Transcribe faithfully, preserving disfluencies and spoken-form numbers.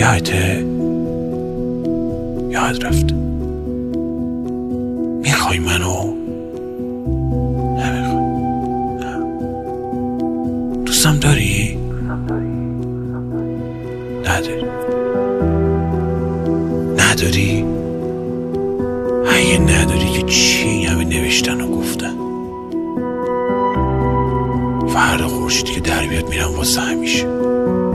یادته؟ یاد رفته. میخوای منو؟ نمیخوای. دوستم داری؟ نداری. نداری؟ اگه نداری که چی همه نوشتن و گفتن. فردا خورشید که در بیاد میرم واسه همیشه.